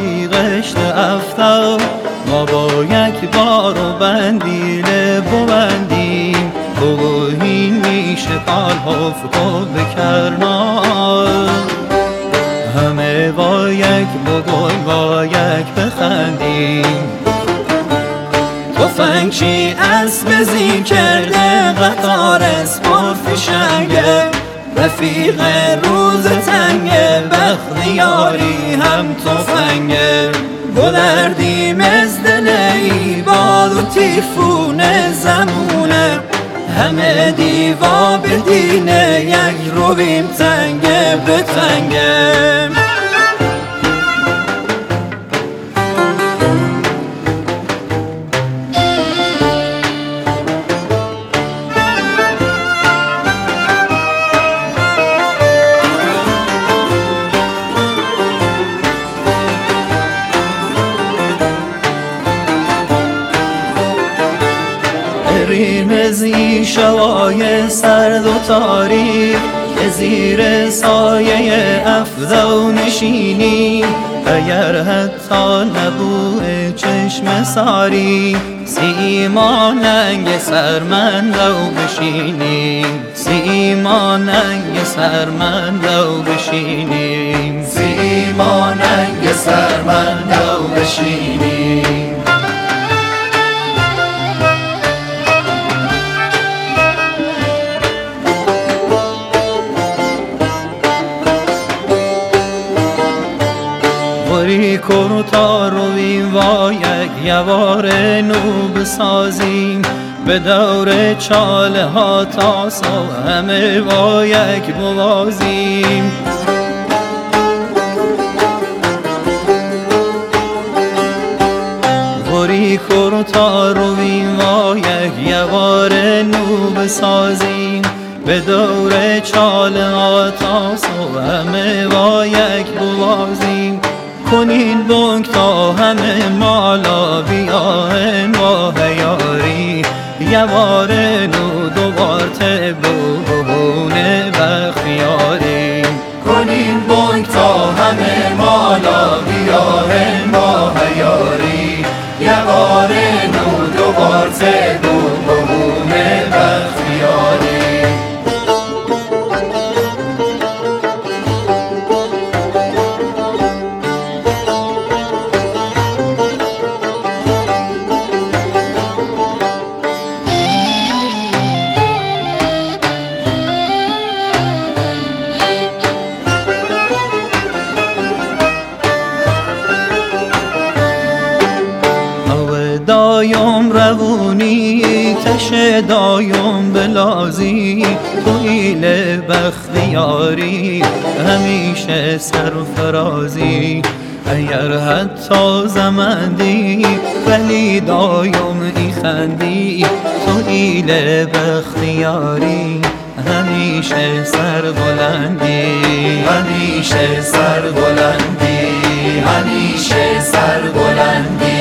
رفیقش افتاد ما با یک بار و بندیله ببندیم بگوهین میشه قلب کو بکرنار همه با یک بگوی با یک بخندیم تفنگ چی اسب زین کرده قطار اسپور فشنگه رفیق روز تنگه بختیاری هم تفنگه گلردیم از دل ایباد و تیفون زمونه همه دیوا به دینه یک رویم تنگه به تنگه ریمزی شوای سرد و تاریک که زیر سایه افزو نشینی اگر حتی نبوه چشم ساری سیماننگ سرمندو بشینی سیماننگ سرمندو بشینی سیماننگ سرمندو بشینی کن تا رویم و یک یوار نو بسازیم به دور چاله ها تا سو همه با یک بوازیم وری کن تا رویم و یک یوار نو بسازیم به دور چاله ها تا سو همه با یک بوازیم کنین بانک تا همه مالا بیاین با هیاری یوار نو دوبار تبونه بخیاری کنین بانک تا همه مالا بیاین با هیاری یوار نو دوبار تبونه بخیاری دایم روونی تش دایم بلازی تویل بختیاری همیشه سرفرازی اگر حتی زمندی ولی دایم ای خندی تویل بختیاری همیشه سر بلندی همیشه سر بلندی همیشه سر بلندی